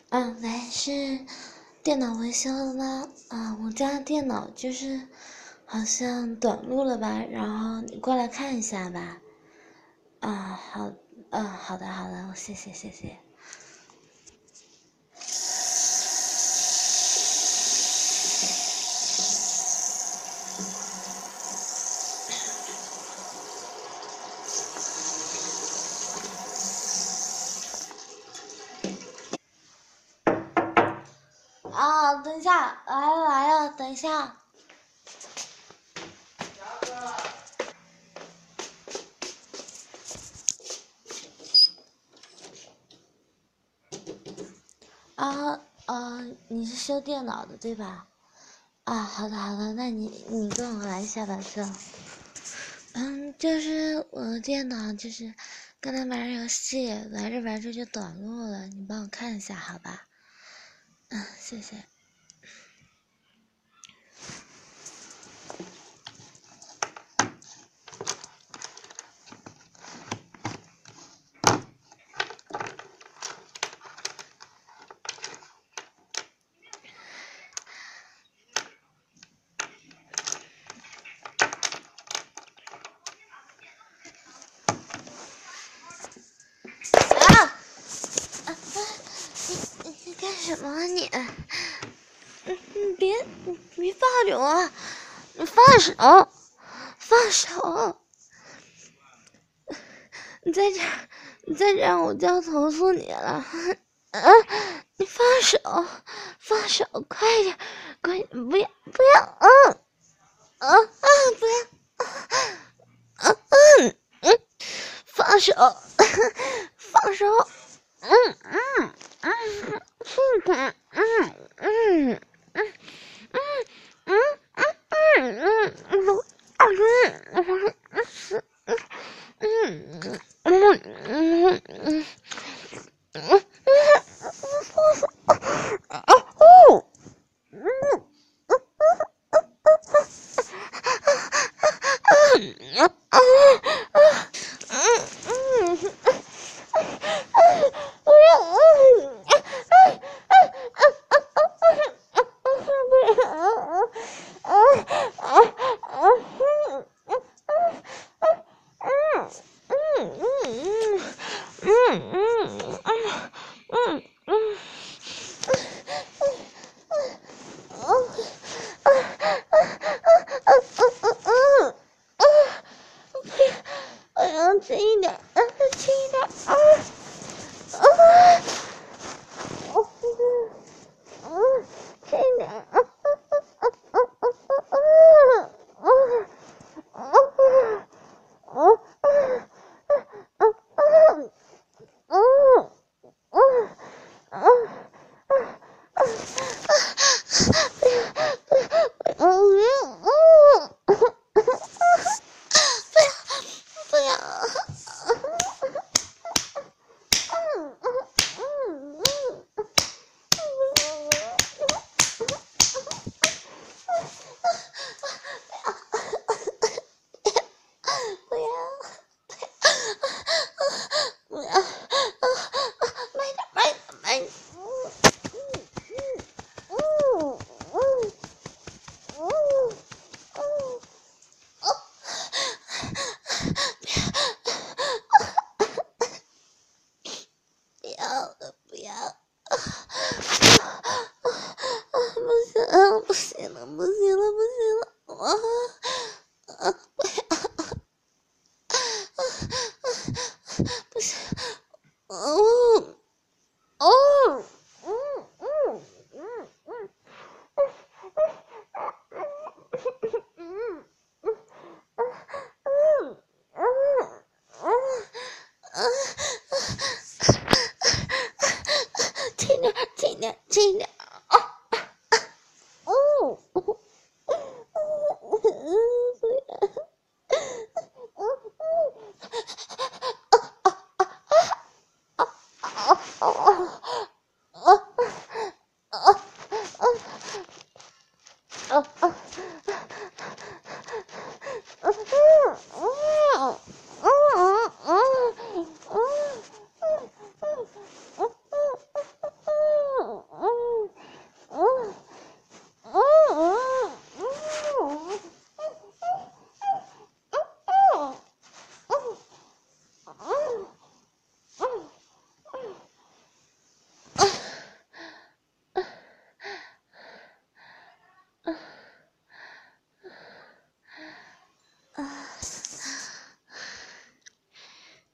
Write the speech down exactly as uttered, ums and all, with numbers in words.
嗯，喂，是电脑维修的吗？啊，我家电脑就是好像短路了吧，然后你过来看一下吧。啊，好，嗯，好的，好的，谢谢，谢谢。啊，等一下，来了来了，等一下。啊啊，你是修电脑的对吧？啊，好的好的，那你你跟我来一下吧，就，嗯，就是我的电脑就是刚才玩游戏，玩着玩着就短路了，你帮我看一下好吧？嗯，谢谢。啊！你你干什么啊你？你你别你别抱着我，你放手，放手！你再这样，你再这样我就要投诉你了。啊！你放手，放手，快点，快点，不要不要，嗯啊啊！不要，啊嗯嗯，放手，放手，嗯嗯嗯，痛快，嗯嗯嗯嗯嗯嗯嗯嗯嗯嗯嗯嗯嗯嗯。轻一点，轻一点，啊啊！嗯，轻一点，啊啊啊啊啊啊啊啊啊啊！不要，不要！不要！不要！慢点，慢点，慢点！嗯嗯嗯嗯嗯。不要了，不要！不行，不行了，不行了，不行了！我啊，不要！不行！哦哦嗯嗯嗯嗯嗯嗯嗯，轻点，轻点，轻点！